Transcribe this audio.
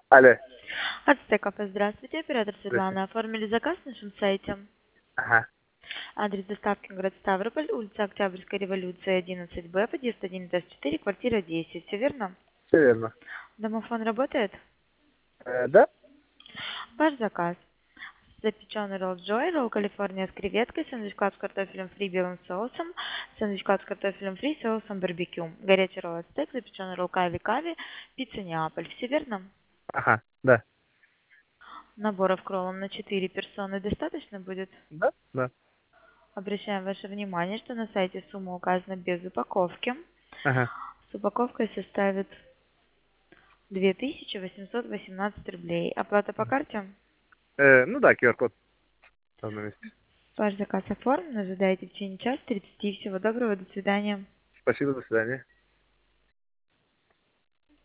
Алло. Ацтеков, здравствуйте, оператор Здрасте. Светлана. Оформили заказ на нашем сайте. Ага, Адрес доставки город Ставрополь, улица Октябрьская революция, 11Б, подъезд 1, этаж 4, квартира 10. Все верно? все верно. Домофон работает? Да? Ваш заказ. Запеченный ролл Джой, ролл Калифорния с креветкой, сэндвич-клад с картофелем фри белым соусом, сэндвич-клад с картофелем фри соусом барбекю, горячий ролл ацтек, запеченный ролл кави-кави, пицца Неаполь. Все верно? Ага, да. Наборов кроллом на 4 персоны достаточно будет? Да? Да. Обращаем ваше внимание, что на сайте сумма указана без упаковки. Ага. С упаковкой составит 2818 рублей. Оплата по карте? Ну да, QR-код там на месте. Ваш заказ оформлен. Ожидайте в течение часа 30. Всего доброго. До свидания. Спасибо, до свидания.